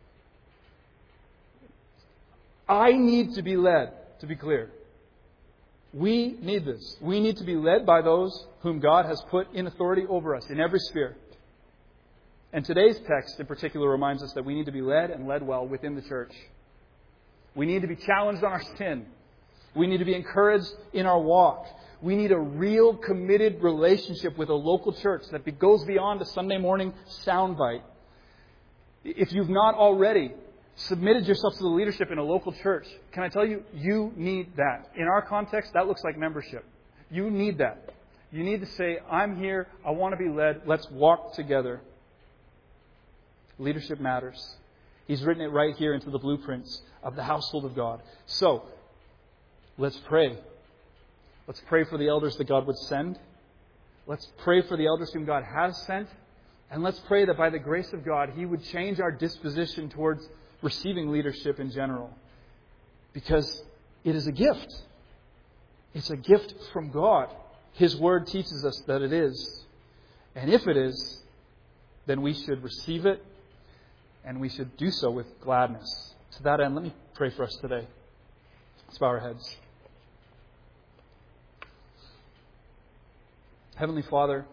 I need to be led, to be clear. We need this. We need to be led by those whom God has put in authority over us in every sphere. And today's text in particular reminds us that we need to be led and led well within the church. We need to be challenged on our sin. We need to be encouraged in our walk. We need a real committed relationship with a local church that goes beyond a Sunday morning soundbite. If you've not already submitted yourself to the leadership in a local church, can I tell you, you need that. In our context, that looks like membership. You need that. You need to say, I'm here, I want to be led, let's walk together. Leadership matters. He's written it right here into the blueprints of the household of God. So, let's pray. Let's pray for the elders that God would send. Let's pray for the elders whom God has sent. And let's pray that by the grace of God, He would change our disposition towards receiving leadership in general. Because it is a gift. It's a gift from God. His Word teaches us that it is. And if it is, then we should receive it. And we should do so with gladness. To that end, let me pray for us today. Let's bow our heads. Heavenly Father,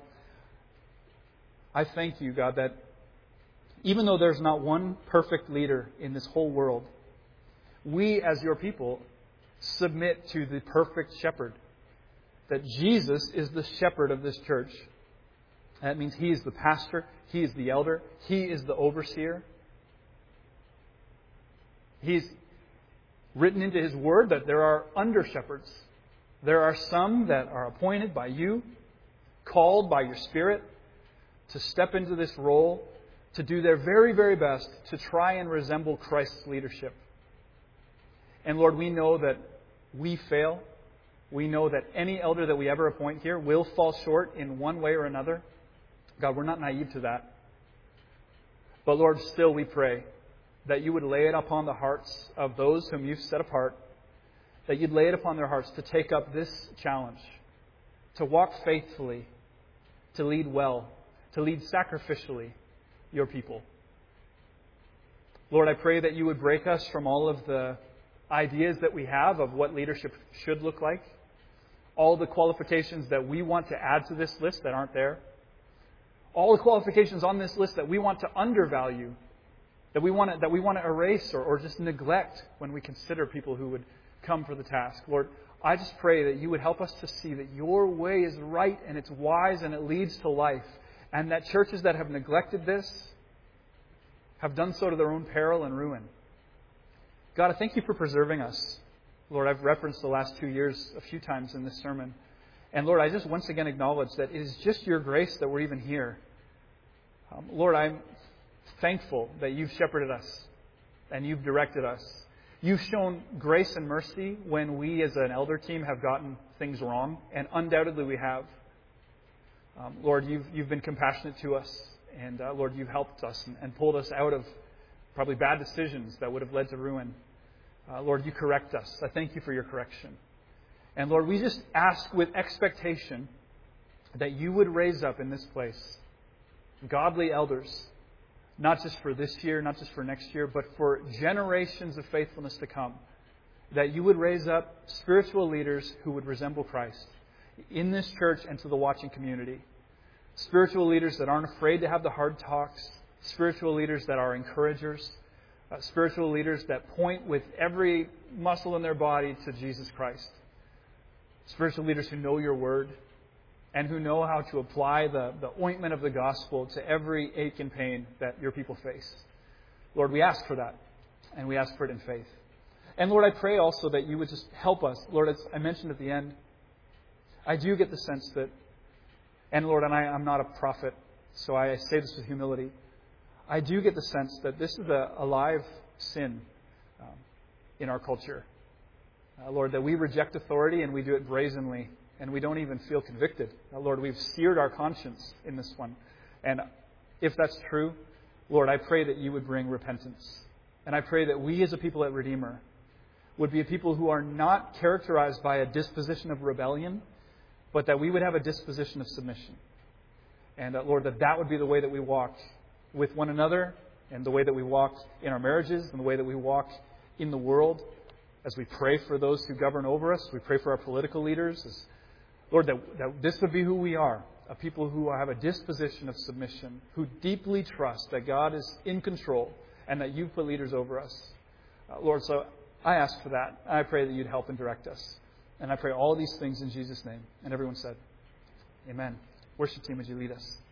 I thank you, God, that even though there's not one perfect leader in this whole world, we as your people submit to the perfect shepherd. That Jesus is the shepherd of this church. That means He is the pastor, He is the elder, He is the overseer. He's written into His Word that there are under-shepherds. There are some that are appointed by you, called by your Spirit to step into this role, to do their very, very best to try and resemble Christ's leadership. And Lord, we know that we fail. We know that any elder that we ever appoint here will fall short in one way or another. God, we're not naive to that. But Lord, still we pray that you would lay it upon the hearts of those whom you've set apart, that you'd lay it upon their hearts to take up this challenge, to walk faithfully, to lead well, to lead sacrificially your people. Lord, I pray that you would break us from all of the ideas that we have of what leadership should look like, all the qualifications that we want to add to this list that aren't there, all the qualifications on this list that we want to undervalue, that we want to, that we want to erase or, or just neglect when we consider people who would come for the task. Lord, I just pray that you would help us to see that your way is right and it's wise and it leads to life. And that churches that have neglected this have done so to their own peril and ruin. God, I thank you for preserving us. Lord, I've referenced the last two years a few times in this sermon. And Lord, I just once again acknowledge that it is just your grace that we're even here. Um, Lord, I'm thankful that you've shepherded us and you've directed us. You've shown grace and mercy when we as an elder team have gotten things wrong, and undoubtedly we have. Um, Lord, you've, you've been compassionate to us, and uh, Lord, you've helped us and, and pulled us out of probably bad decisions that would have led to ruin. Uh, Lord, you correct us. I thank you for your correction. And Lord, we just ask with expectation that you would raise up in this place godly elders, not just for this year, not just for next year, but for generations of faithfulness to come. That you would raise up spiritual leaders who would resemble Christ in this church and to the watching community. Spiritual leaders that aren't afraid to have the hard talks. Spiritual leaders that are encouragers. Uh, spiritual leaders that point with every muscle in their body to Jesus Christ. Spiritual leaders who know your word and who know how to apply the, the ointment of the gospel to every ache and pain that your people face. Lord, we ask for that, and we ask for it in faith. And Lord, I pray also that you would just help us. Lord, as I mentioned at the end, I do get the sense that, and Lord, and I, I'm not a prophet, so I say this with humility, I do get the sense that this is a, a live sin um, in our culture. Uh, Lord, that we reject authority and we do it brazenly and we don't even feel convicted. Uh, Lord, we've seared our conscience in this one. And if that's true, Lord, I pray that you would bring repentance. And I pray that we as a people at Redeemer would be a people who are not characterized by a disposition of rebellion, but that we would have a disposition of submission. And uh, Lord, that that would be the way that we walk with one another, and the way that we walk in our marriages, and the way that we walk in the world, as we pray for those who govern over us, we pray for our political leaders. As, Lord, that, that this would be who we are, a people who have a disposition of submission, who deeply trust that God is in control and that you've put leaders over us. Uh, Lord, so I ask for that. I pray that you'd help and direct us. And I pray all these things in Jesus' name. And everyone said, Amen. Worship team, would you lead us?